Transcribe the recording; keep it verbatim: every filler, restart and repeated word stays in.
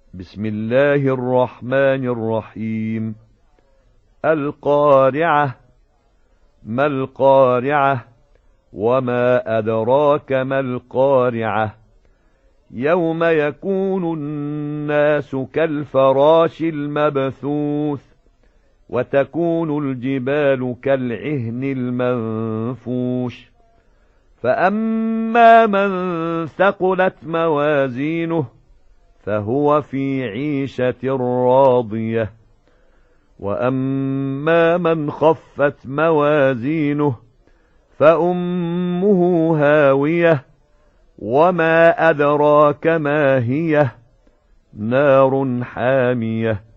بسم الله الرحمن الرحيم. القارعة. ما القارعة؟ وما أدراك ما القارعة؟ يوم يكون الناس كالفراش المبثوث وتكون الجبال كالعهن المنفوش. فأما من ثقلت موازينه فهو في عيشة راضية، وأما من خفت موازينه فأمه هاوية، وما أدراك ما هي؟ نار حامية.